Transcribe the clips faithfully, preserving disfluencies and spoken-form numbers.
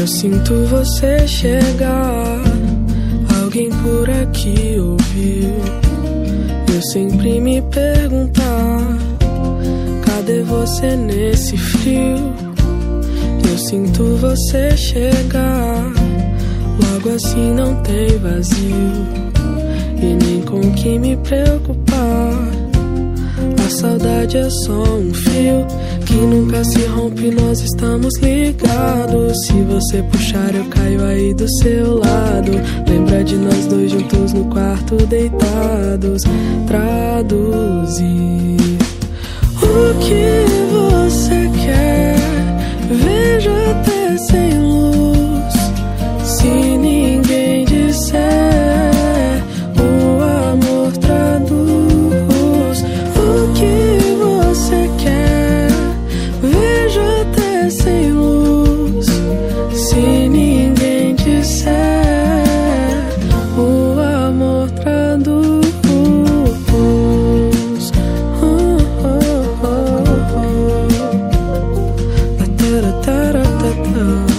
sinto você chegar. Alguém por aqui ouviu eu sempre me perguntar: cadê você nesse frio? Eu sinto você chegar. Logo assim não tem vazio e nem com o que me preocupar. A saudade é só um fio que nunca se rompe, nós estamos ligados. Se você puxar eu caio aí do seu lado. Lembra de nós dois juntos no quarto deitados. Traduzir o que você quer, vejo até sem luz. Se ninguém disser, o amor traduz. O que você quer, vejo até sem luz. Se ninguém disser, o amor traduz. Oh, oh, oh, oh. Tarataratatá.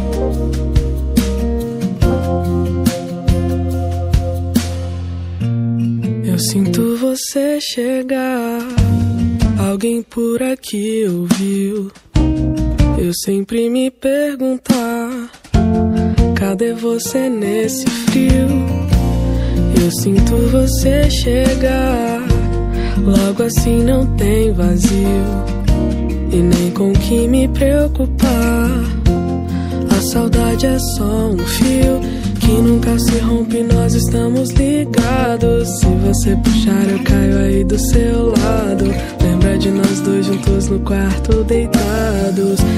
Eu sinto você chegar. Alguém por aqui ouviu eu sempre me perguntar: cadê você nesse frio? Eu sinto você chegar. Logo assim não tem vazio e nem com o que me preocupar. A saudade é só um fio que nunca se rompe, nós estamos ligados. Se você puxar eu caio aí do seu lado. Lembra de nós dois juntos no quarto deitados.